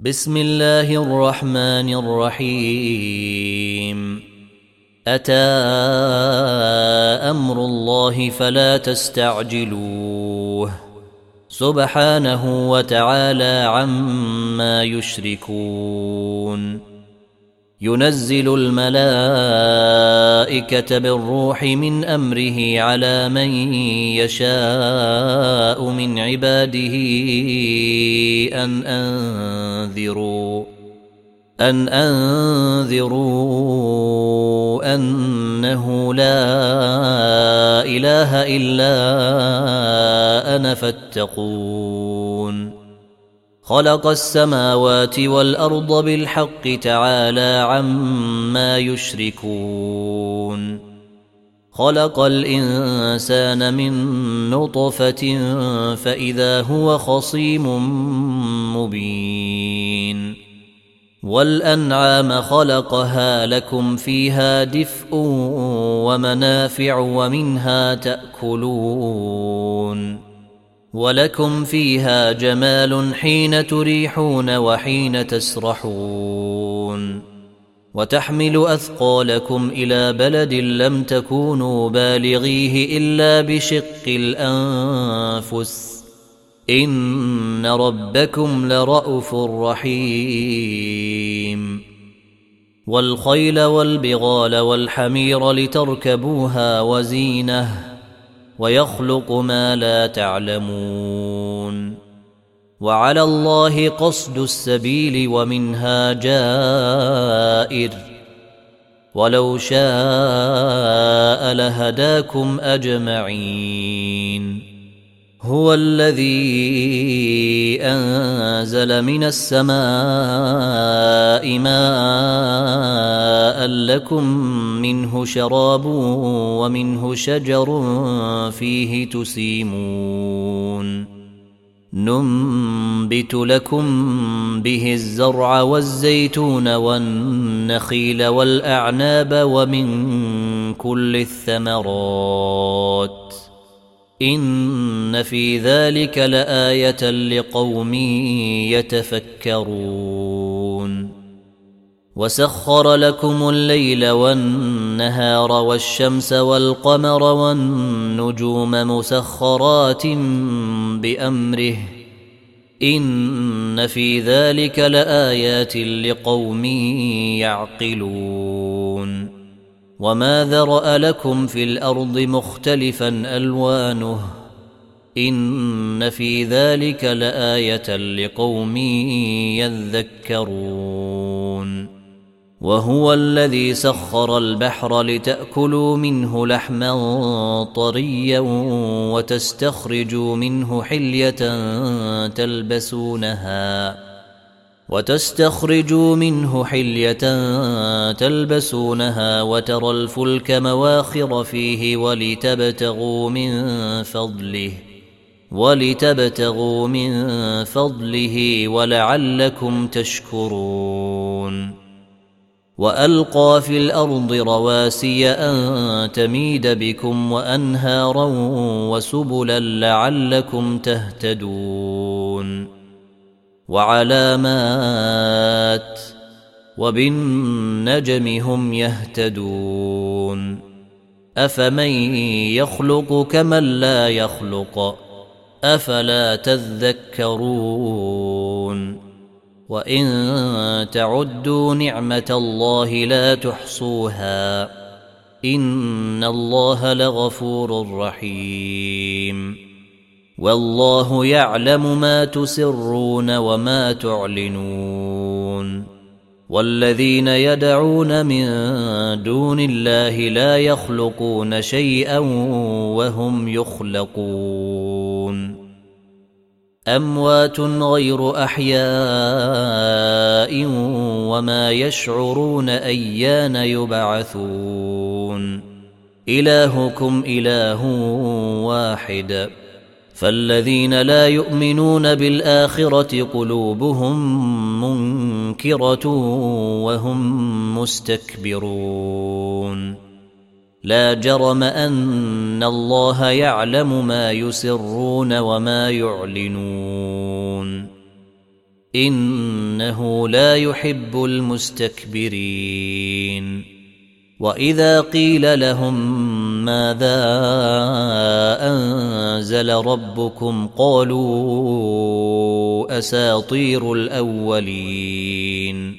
بسم الله الرحمن الرحيم. أتى أمر الله فلا تستعجلوه سبحانه وتعالى عما يشركون. ينزل الملائكة بالروح من أمره على من يشاء من عباده أن أنذروا أنه لا إله إلا أنا فاتقون. خلق السماوات والأرض بالحق تعالى عما يشركون. خلق الإنسان من نطفة فإذا هو خصيم مبين. والأنعام خلقها لكم فيها دفء ومنافع ومنها تأكلون. ولكم فيها جمال حين تريحون وحين تسرحون. وتحمل أثقالكم إلى بلد لم تكونوا بالغيه إلا بشق الأنفس إن ربكم لرءوف رحيم. والخيل والبغال والحمير لتركبوها وزينه ويخلق ما لا تعلمون. وعلى الله قصد السبيل ومنها جائر ولو شاء لهداكم أجمعين. هو الذي أنزل من السماء ماء لكم منه شراب ومنه شجر فيه تسيمون. ننبت لكم به الزرع والزيتون والنخيل والأعناب ومن كل الثمرات إن في ذلك لآية لقوم يتفكرون. وسخر لكم الليل والنهار والشمس والقمر والنجوم مسخرات بأمره إن في ذلك لآيات لقوم يعقلون. وما ذرأ لكم في الأرض مختلفا ألوانه إن في ذلك لآية لقوم يذكرون. وهو الذي سخر البحر لتأكلوا منه لحما طريا وتستخرجوا منه حلية تلبسونها وترى الفلك مواخر فيه ولتبتغوا من فضله ولعلكم تشكرون. وألقى في الأرض رواسي أن تميد بكم وأنهارا وسبلا لعلكم تهتدون. وعلامات وبالنجم هم يهتدون. أفمن يخلق كمن لا يخلق أفلا تذكرون. وإن تعدوا نعمة الله لا تحصوها إن الله لغفور رحيم. والله يعلم ما تسرون وما تعلنون. والذين يدعون من دون الله لا يخلقون شيئا وهم يخلقون. أموات غير أحياء وما يشعرون أيان يبعثون. إلهكم إله واحد فالذين لا يؤمنون بالآخرة قلوبهم منكرة وهم مستكبرون. لا جرم أن الله يعلم ما يسرون وما يعلنون. إنه لا يحب المستكبرين. وإذا قيل لهم ماذا أنزل ربكم قالوا أساطير الأولين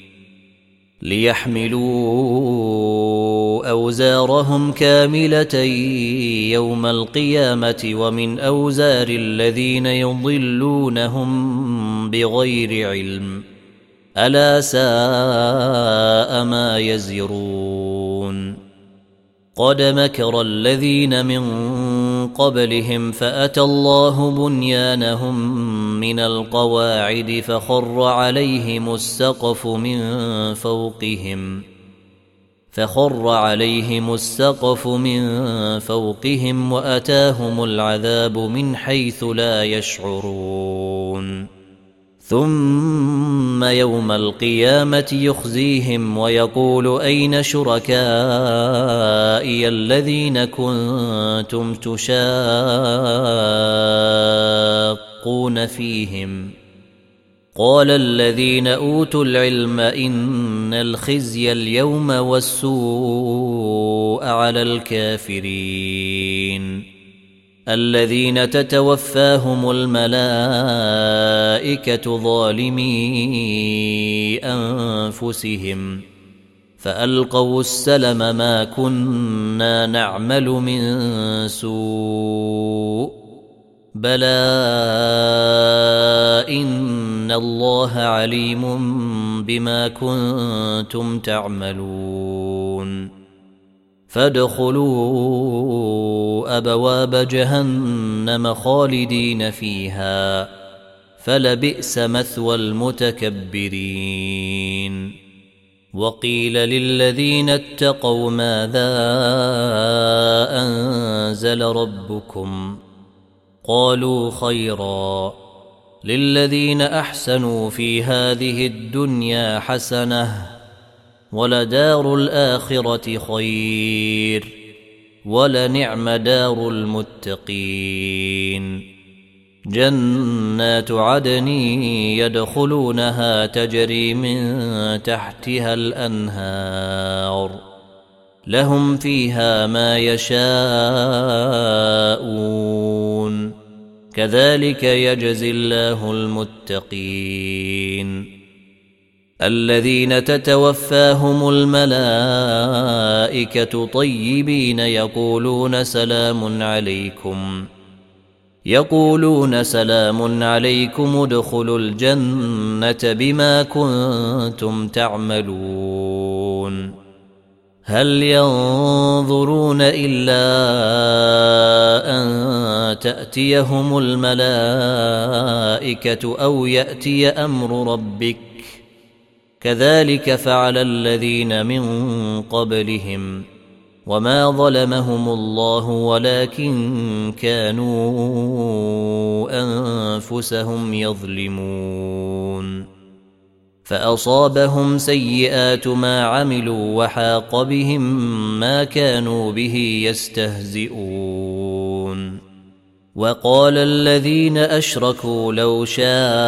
ليحملوا أوزارهم كاملة يوم القيامة ومن أوزار الذين يضلونهم بغير علم ألا ساء ما يزرون. قد مكر الذين من قبلهم فأتى الله بنيانهم من القواعد فخر عليهم السقف من فوقهم وأتاهم العذاب من حيث لا يشعرون. ثم يوم القيامة يخزيهم ويقول أين شركائي الذين كنتم تشاقون فيهم قال الذين أوتوا العلم إن الخزي اليوم والسوء على الكافرين الذين تتوفاهم الملائكة ظالمي أنفسهم فألقوا السلم ما كنا نعمل من سوء بلى إن الله عليم بما كنتم تعملون. فادخلوا أبواب جهنم خالدين فيها فلبئس مثوى المتكبرين. وقيل للذين اتقوا ماذا أنزل ربكم قالوا خيرا للذين أحسنوا في هذه الدنيا حسنة ولدار الآخرة خير ولنعم دار المتقين. جنات عدن يدخلونها تجري من تحتها الأنهار لهم فيها ما يشاءون كذلك يجزي الله المتقين. الذين تتوفاهم الملائكة طيبين يقولون سلام عليكم ادخلوا الجنة بما كنتم تعملون. هل ينظرون إلا أن تأتيهم الملائكة أو يأتي أمر ربك كذلك فعل الذين من قبلهم وما ظلمهم الله ولكن كانوا أنفسهم يظلمون. فأصابهم سيئات ما عملوا وحاق بهم ما كانوا به يستهزئون. وقال الذين أشركوا لو شاء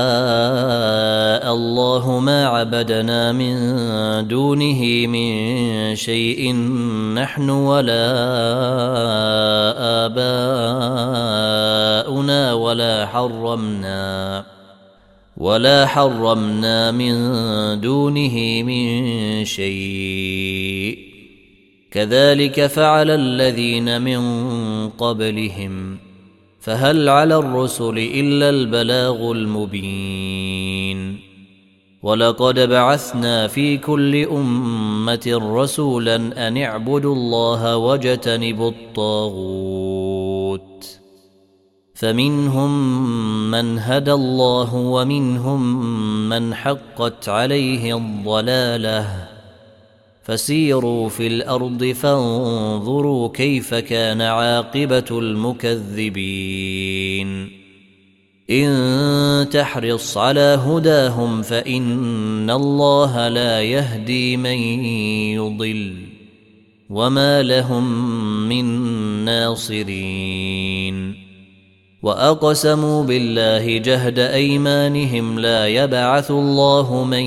الله ما عبدنا من دونه من شيء نحن ولا آباؤنا ولا حرمنا من دونه من شيء كذلك فعل الذين من قبلهم فهل على الرسل إلا البلاغ المبين. ولقد بعثنا في كل أمة رسولا أن اعبدوا الله واجتنبوا الطاغوت فمنهم من هدى الله ومنهم من حقت عليه الضلالة فسيروا في الأرض فانظروا كيف كان عاقبة المكذبين. إن تحرص على هداهم فإن الله لا يهدي من يضل وما لهم من ناصرين. وأقسموا بالله جهد أيمانهم لا يبعث الله من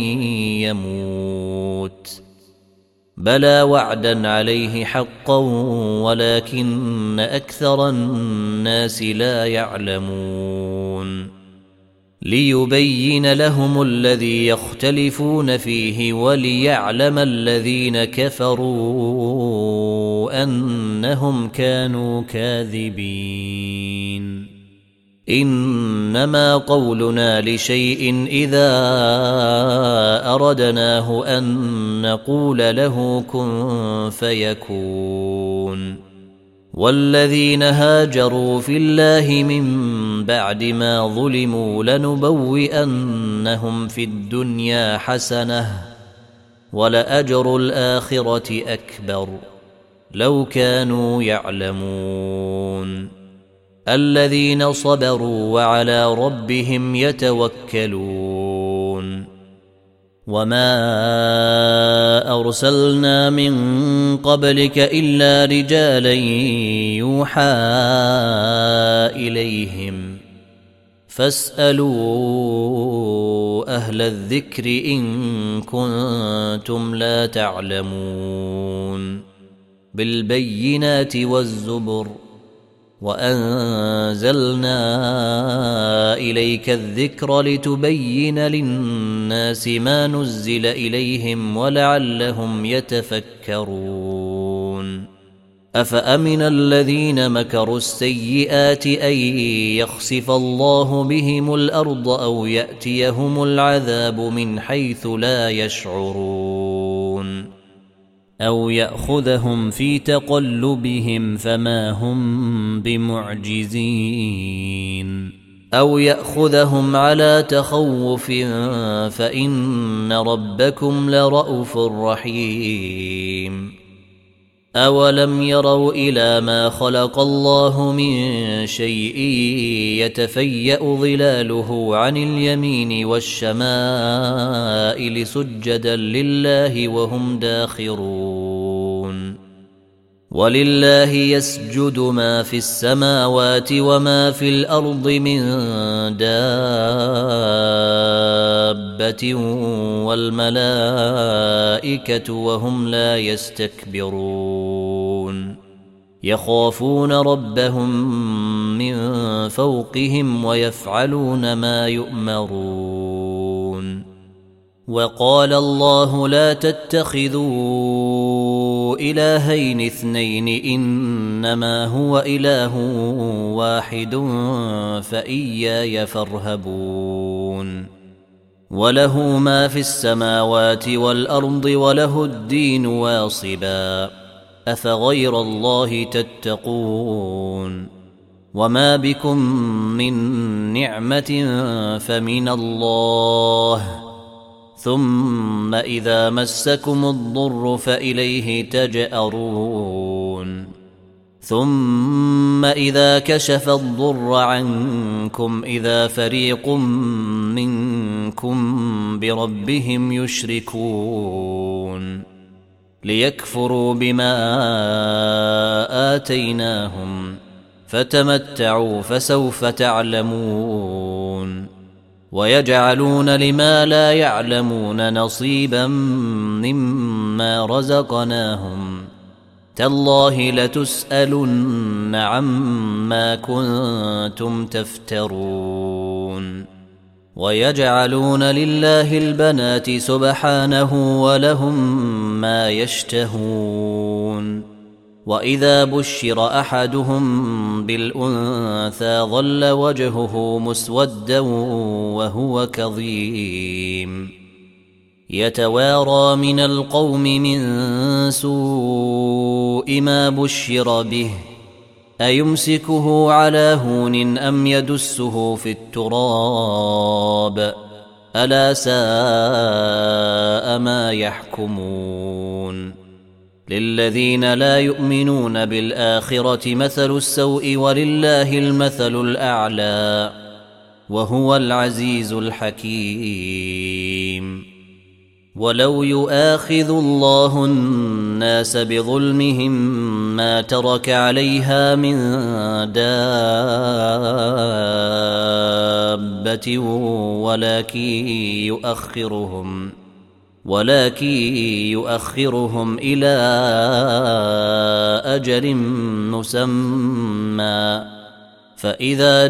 يموت بلى وعدا عليه حقا ولكن أكثر الناس لا يعلمون ليبين لهم الذي يختلفون فيه وليعلم الذين كفروا أنهم كانوا كاذبين إنما قولنا لشيء إذا أردناه أن نقول له كن فيكون والذين هاجروا في الله من بعد ما ظلموا لنبوئنهم في الدنيا حسنة ولأجر الآخرة أكبر لو كانوا يعلمون الذين صبروا وعلى ربهم يتوكلون وما أرسلنا من قبلك إلا رجالا يوحى إليهم فاسألوا أهل الذكر إن كنتم لا تعلمون بالبينات والزبر وأنزلنا إليك الذكر لتبين للناس ما نزل إليهم ولعلهم يتفكرون أفأمن الذين مكروا السيئات أن يخسف الله بهم الأرض أو يأتيهم العذاب من حيث لا يشعرون أو يأخذهم في تقلبهم فما هم بمعجزين أو يأخذهم على تخوف فإن ربكم لرؤوف رحيم أولم يروا إلى ما خلق الله من شيء يتفيأ ظلاله عن اليمين والشمائل سجدا لله وهم داخرون ولله يسجد ما في السماوات وما في الأرض من دابة والملائكة وهم لا يستكبرون يخافون ربهم من فوقهم ويفعلون ما يؤمرون وقال الله لا تتخذوا إلهين اثنين إنما هو إله واحد فإياي فارهبون وله ما في السماوات والأرض وله الدين واصبا أفغير الله تتقون وما بكم من نعمة فمن الله ثم إذا مسكم الضر فإليه تجأرون ثم إذا كشف الضر عنكم إذا فريق منكم بربهم يشركون ليكفروا بما آتيناهم فتمتعوا فسوف تعلمون ويجعلون لما لا يعلمون نصيبا مما رزقناهم تالله لتسألن عما كنتم تفترون ويجعلون لله البنات سبحانه ولهم ما يشتهون وإذا بشر أحدهم بالأنثى ظل وجهه مسودا وهو كظيم يتوارى من القوم من سوء ما بشر به أيمسكه على هون أم يدسه في التراب ألا ساء ما يحكمون للذين لا يؤمنون بالآخرة مثل السوء ولله المثل الأعلى وهو العزيز الحكيم ولو يؤاخذ الله الناس بظلمهم ما ترك عليها من دابة ولكن يؤخرهم إلى أجل مسمى فإذا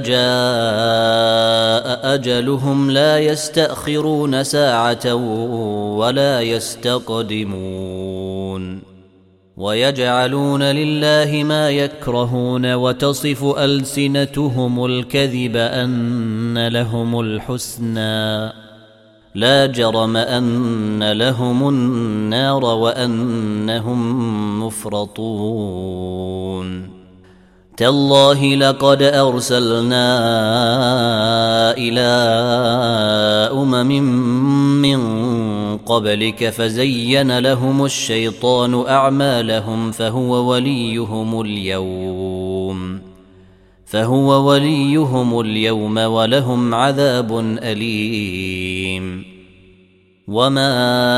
جاء أجلهم لا يستأخرون ساعة ولا يستقدمون ويجعلون لله ما يكرهون وتصف ألسنتهم الكذب أن لهم الحسنى لا جرم أن لهم النار وأنهم مفرطون تالله لقد أرسلنا إلى من قبلك فزين لهم الشيطان أعمالهم فهو وليهم اليوم ولهم عذاب أليم وما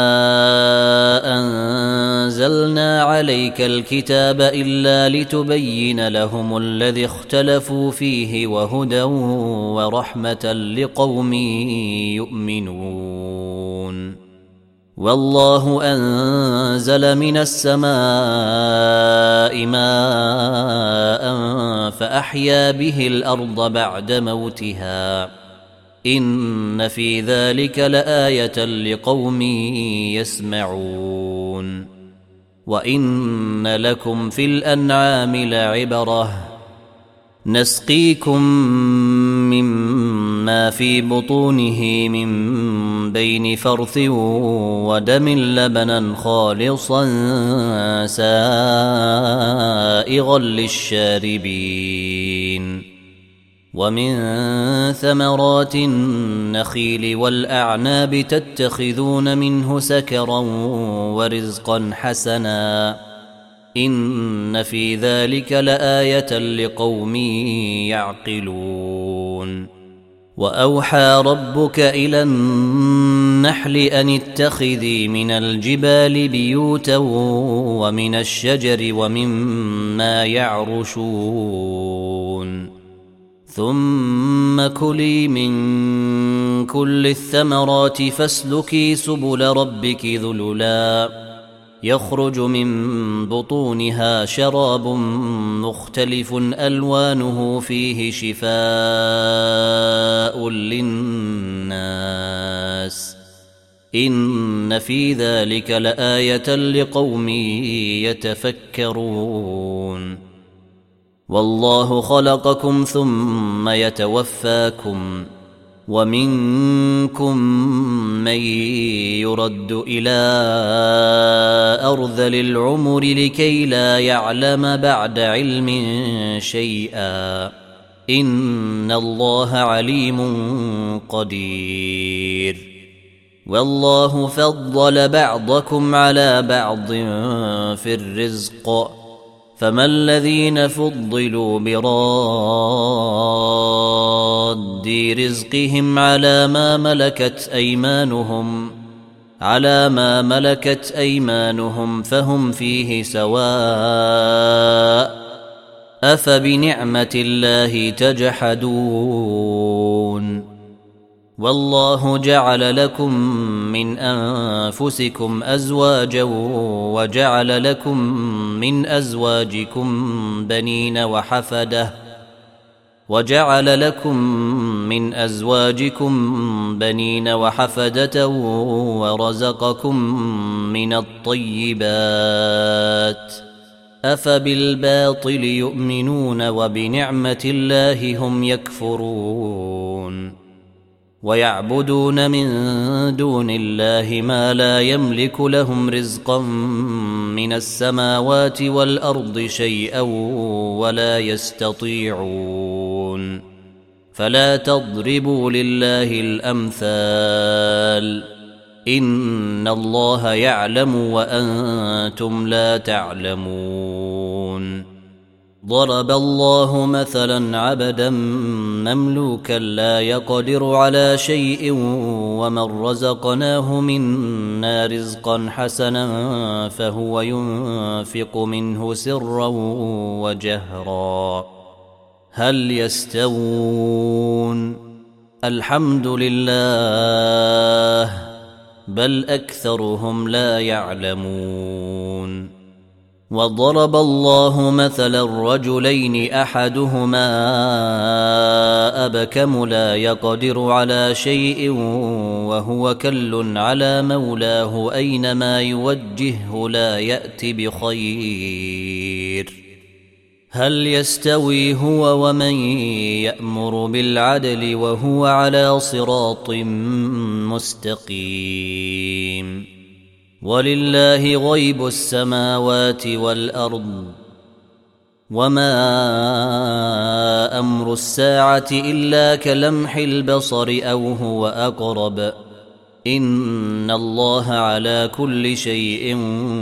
أنزلنا عليك الكتاب إلا لتبين لهم الذي اختلفوا فيه وهدى ورحمة لقوم يؤمنون والله أنزل من السماء ماء فأحيا به الأرض بعد موتها إن في ذلك لآية لقوم يسمعون وإن لكم في الأنعام لعبرة نسقيكم مما في بطونه من بين فرث ودم لبنا خالصا سائغا للشاربين ومن ثمرات النخيل والأعناب تتخذون منه سكرا ورزقا حسنا إن في ذلك لآية لقوم يعقلون وأوحى ربك إلى النحل أن اتخذي من الجبال بيوتا ومن الشجر ومما يعرشون ثم كلي من كل الثمرات فاسلكي سبل ربك ذللا يخرج من بطونها شراب مختلف ألوانه فيه شفاء للناس إن في ذلك لآية لقوم يتفكرون والله خلقكم ثم يتوفاكم ومنكم من يرد إلى أرذل العمر لكي لا يعلم بعد علم شيئا إن الله عليم قدير والله فضل بعضكم على بعض في الرزق فما الذين فضلوا براد رزقهم على ما ملكت أيمانهم فهم فيه سواء أفبنعمة الله تجحدون والله جعل لكم من أنفسكم أزواجا وجعل لكم من أزواجكم بنين وحفدة ورزقكم من الطيبات أفبالباطل يؤمنون وبنعمة الله هم يكفرون ويعبدون من دون الله ما لا يملك لهم رزقا من السماوات والأرض شيئا ولا يستطيعون فلا تضربوا لله الأمثال إن الله يعلم وأنتم لا تعلمون ضرب الله مثلا عبدا مملوكا لا يقدر على شيء ومن رزقناه منا رزقا حسنا فهو ينفق منه سرا وجهرا هل يستوون؟ الحمد لله بل أكثرهم لا يعلمون. وضرب الله مثلا رجلين أحدهما أبكم لا يقدر على شيء وهو كل على مولاه أينما يوجهه لا يأت بخير هل يستوي هو ومن يأمر بالعدل وهو على صراط مستقيم؟ ولله غيب السماوات والأرض وما أمر الساعة إلا كلمح البصر أو هو أقرب إن الله على كل شيء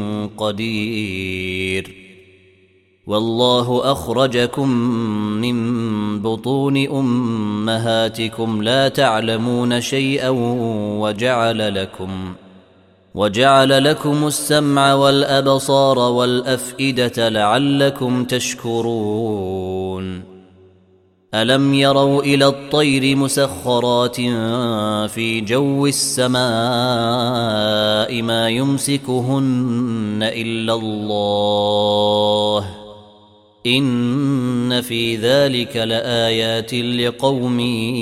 قدير. والله أخرجكم من بطون أمهاتكم لا تعلمون شيئا وجعل لكم السمع والأبصار والأفئدة لعلكم تشكرون. ألم يروا إلى الطير مسخرات في جو السماء ما يمسكهن إلا الله إن في ذلك لآيات لقوم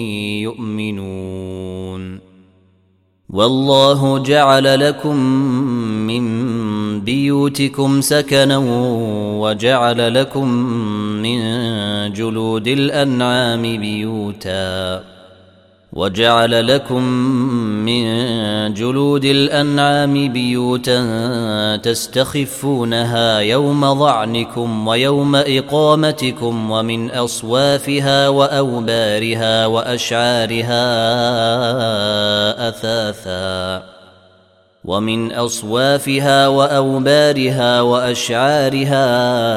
يؤمنون. والله جعل لكم من بيوتكم سكنا وجعل لكم من جلود الأنعام بيوتا تستخفونها يوم ظعنكم ويوم إقامتكم ومن أصوافها وأوبارها وأشعارها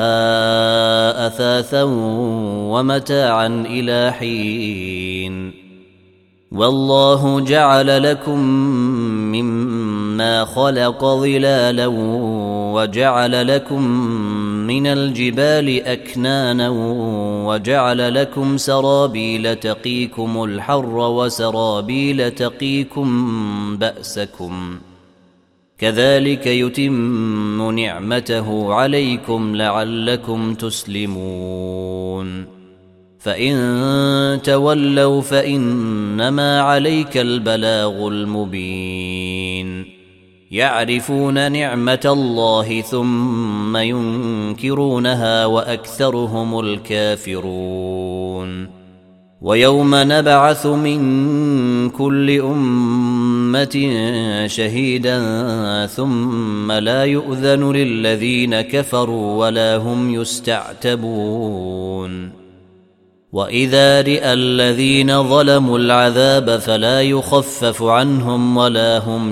أثاثا ومتاعا إلى حين. والله جعل لكم مما خلق ظلالا وجعل لكم من الجبال أكنانا وجعل لكم سرابيل تقيكم الحر وسرابيل تقيكم بأسكم كذلك يتم نعمته عليكم لعلكم تسلمون. فإن تولوا فإنما عليك البلاغ المبين. يعرفون نعمة الله ثم ينكرونها وأكثرهم الكافرون. ويوم نبعث من كل أمة شهيدا ثم لا يؤذن للذين كفروا ولا هم يستعتبون. وإذا رئى الذين ظلموا العذاب فلا يخفف عنهم ولا هم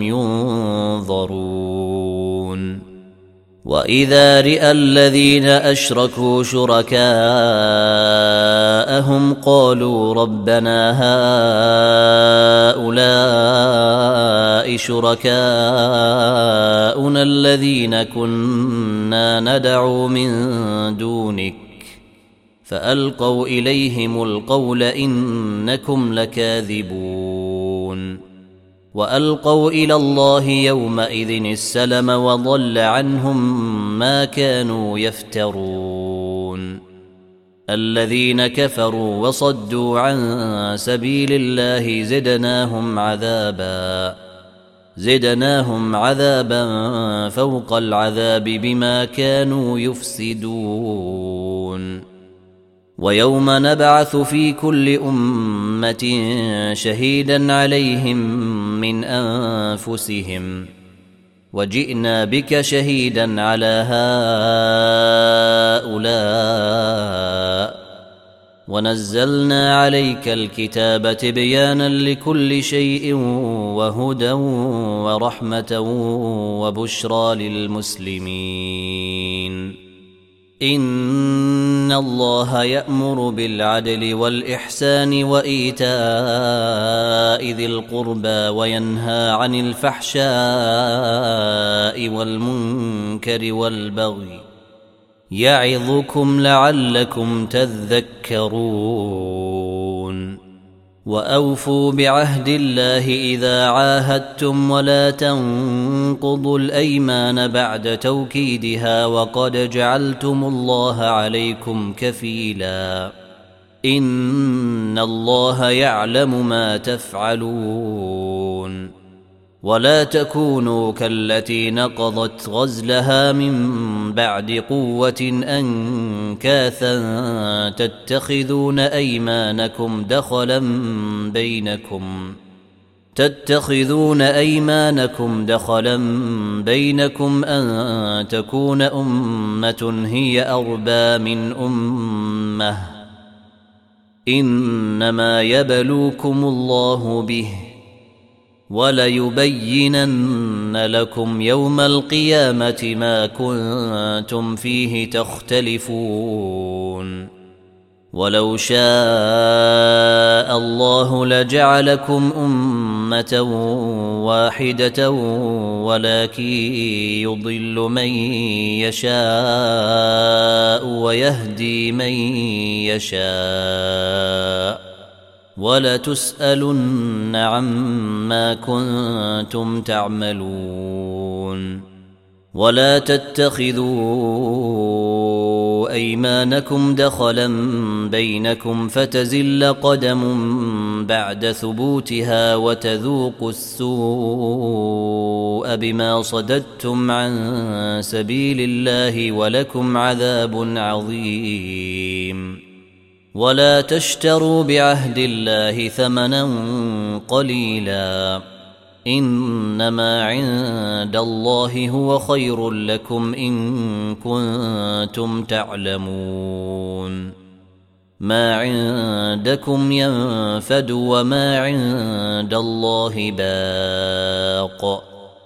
ينظرون. وإذا رئى الذين أشركوا شركاءهم قالوا ربنا هؤلاء شركاؤنا الذين كنا ندعو من دونك فألقوا إليهم القول إنكم لكاذبون. وألقوا إلى الله يومئذ السلم وضل عنهم ما كانوا يفترون. الذين كفروا وصدوا عن سبيل الله زدناهم عذابا فوق العذاب بما كانوا يفسدون. ويوم نبعث في كل أمة شهيدا عليهم من أنفسهم وجئنا بك شهيدا على هؤلاء ونزلنا عليك الكتاب تبيانا لكل شيء وهدى ورحمة وبشرى للمسلمين. إن الله يأمر بالعدل والإحسان وإيتاء ذي القربى وينهى عن الفحشاء والمنكر والبغي يعظكم لعلكم تذكرون وأوفوا بعهد الله إذا عاهدتم ولا تنقضوا الأيمان بعد توكيدها وقد جعلتم الله عليكم كفيلا إن الله يعلم ما تفعلون ولا تكونوا كالتي نقضت غزلها من بعد قوة أنكاثا تتخذون أيمانكم دخلا بينكم أن تكون أمة هي أربى من أمة إنما يبلوكم الله به وليبينن لكم يوم القيامة ما كنتم فيه تختلفون ولو شاء الله لجعلكم أمة واحدة ولكن يضل من يشاء ويهدي من يشاء ولتسألن عما كنتم تعملون ولا تتخذوا أيمانكم دخلا بينكم فتزل قدم بعد ثبوتها وتذوقوا السوء بما صددتم عن سبيل الله ولكم عذاب عظيم ولا تشتروا بعهد الله ثمنا قليلا إنما عند الله هو خير لكم إن كنتم تعلمون ما عندكم ينفد وما عند الله باق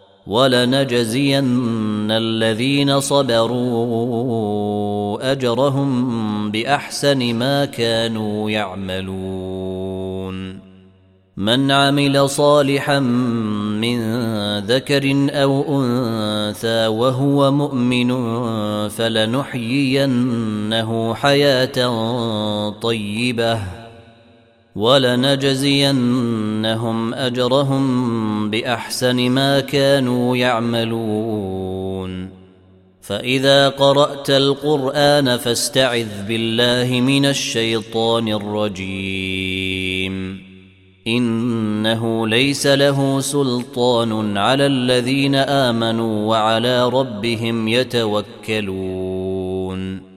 ولنجزين الذين صبروا أجرهم بأحسن ما كانوا يعملون من عمل صالحا من ذكر أو أنثى وهو مؤمن فلنحيينه حياة طيبة ولنجزينهم أجرهم بأحسن ما كانوا يعملون فإذا قرأت القرآن فاستعذ بالله من الشيطان الرجيم إنه ليس له سلطان على الذين آمنوا وعلى ربهم يتوكلون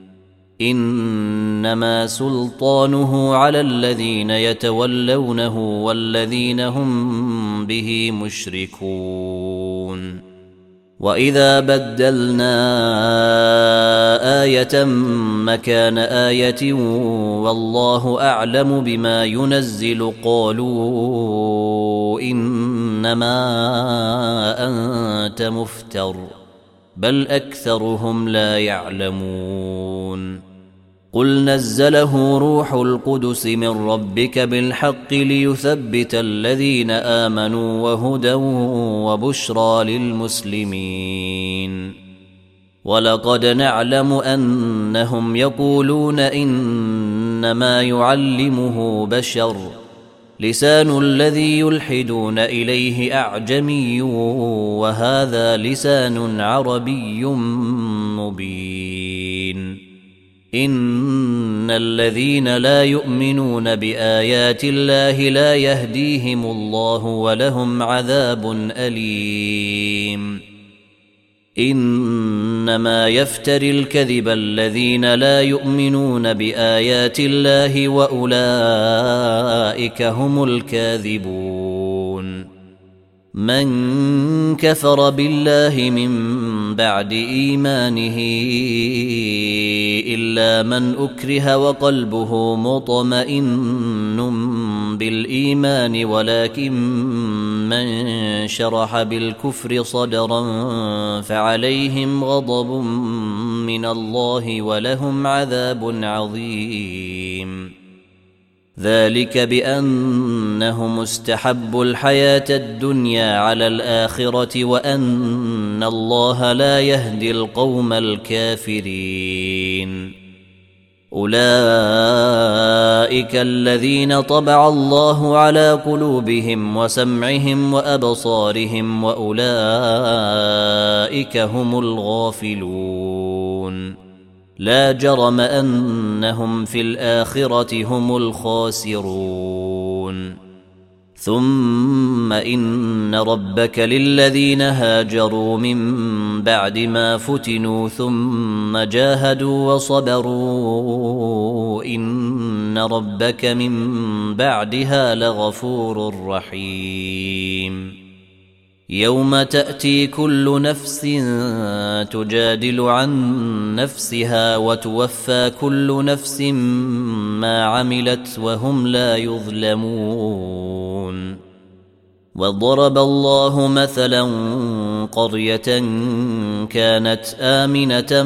إنما سلطانه على الذين يتولونه والذين هم به مشركون وإذا بدلنا آية مكان آية والله أعلم بما ينزل قالوا إنما أنت مفتر بل أكثرهم لا يعلمون قل نزله روح القدس من ربك بالحق ليثبت الذين آمنوا وهدى وبشرى للمسلمين ولقد نعلم أنهم يقولون إنما يعلمه بشر لسان الذي يلحدون إليه أعجمي وهذا لسان عربي مبين إن الذين لا يؤمنون بآيات الله لا يهديهم الله ولهم عذاب أليم إنما يفتري الكذب الذين لا يؤمنون بآيات الله وأولئك هم الكاذبون من كفر بالله من بعد إيمانه إلا من أكره وقلبه مطمئن بالإيمان ولكن من شرح بالكفر صدرا فعليهم غضب من الله ولهم عذاب عظيم. ذلك بأنهم استحبوا الحياة الدنيا على الآخرة وأن الله لا يهدي القوم الكافرين. أولئك الذين طبع الله على قلوبهم وسمعهم وأبصارهم وأولئك هم الغافلون. لا جرم أنهم في الآخرة هم الخاسرون. ثم إن ربك للذين هاجروا من بعد ما فتنوا ثم جاهدوا وصبروا إن ربك من بعدها لغفور رحيم. يوم تأتي كل نفس تجادل عن نفسها وتوفى كل نفس ما عملت وهم لا يظلمون. وضرب الله مثلا قرية كانت آمنة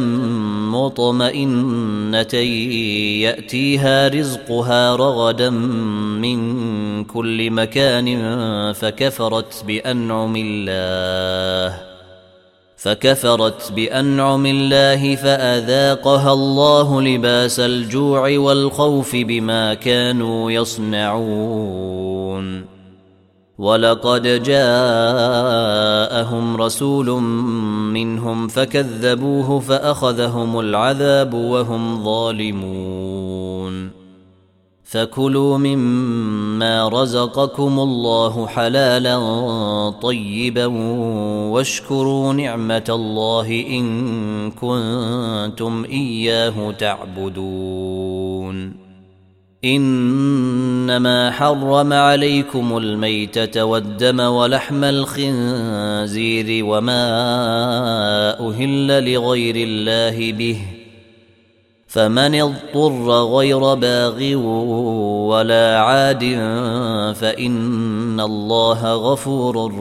مطمئنة يأتيها رزقها رغدا من كل مكان فكفرت بأنعم الله فأذاقها الله لباس الجوع والخوف بما كانوا يصنعون. ولقد جاءهم رسول منهم فكذبوه فأخذهم العذاب وهم ظالمون. فكلوا مما رزقكم الله حلالا طيبا واشكروا نعمة الله إن كنتم إياه تعبدون. إنما حرم عليكم الميتة والدم ولحم الخنزير وما أهل لغير الله به فمن اضطر غير باغ ولا عاد فإن الله غفور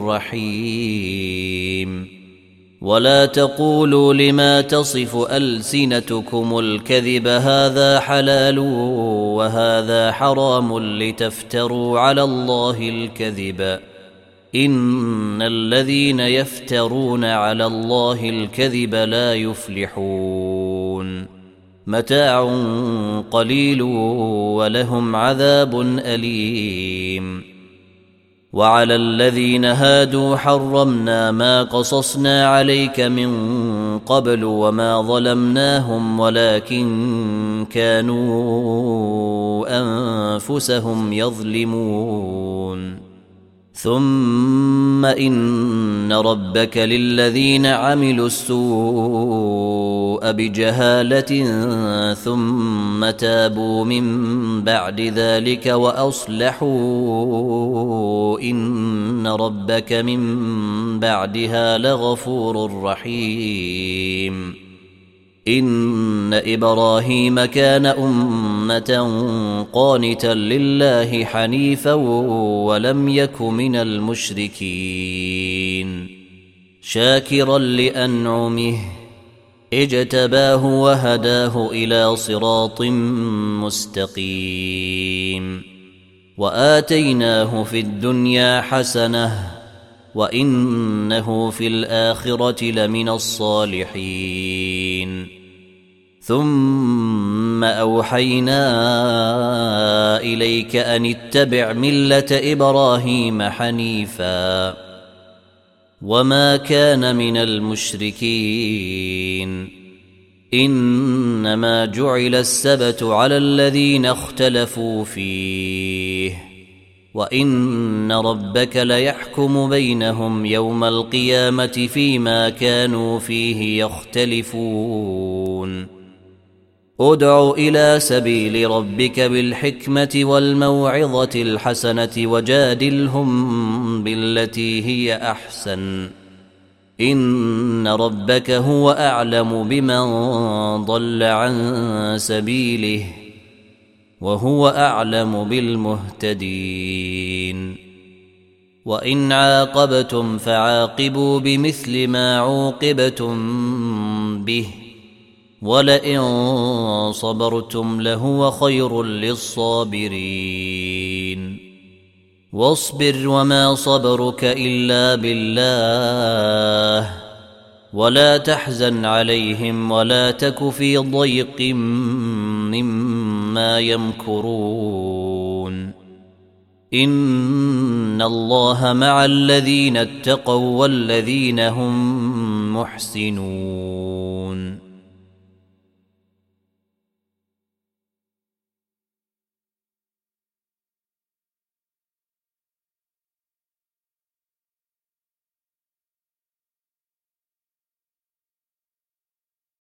رحيم. ولا تقولوا لما تصف ألسنتكم الكذب هذا حلال وهذا حرام لتفتروا على الله الكذب إن الذين يفترون على الله الكذب لا يفلحون. متاع قليل ولهم عذاب أليم. وعلى الذين هادوا حرمنا ما قصصنا عليك من قبل وما ظلمناهم ولكن كانوا أنفسهم يظلمون. ثم إن ربك للذين عملوا السوء بجهالة ثم تابوا من بعد ذلك وأصلحوا إن ربك من بعدها لغفور رحيم. إن إبراهيم كان أمة قانتا لله حنيفا ولم يك من المشركين شاكرا لأنعمه اجتباه وهداه إلى صراط مستقيم. وآتيناه في الدنيا حسنة وإنه في الآخرة لمن الصالحين. ثم أوحينا إليك أن اتبع ملة إبراهيم حنيفا وما كان من المشركين. إنما جعل السبت على الذين اختلفوا فيه وإن ربك ليحكم بينهم يوم القيامة فيما كانوا فيه يختلفون. ادع إلى سبيل ربك بالحكمة والموعظة الحسنة وجادلهم بالتي هي أحسن إن ربك هو أعلم بمن ضل عن سبيله وهو أعلم بالمهتدين. وإن عاقبتم فعاقبوا بمثل ما عوقبتم به ولئن صبرتم لهو خير للصابرين واصبر وما صبرك إلا بالله ولا تحزن عليهم ولا تك في ضيق مما يمكرون إن الله مع الذين اتقوا والذين هم محسنون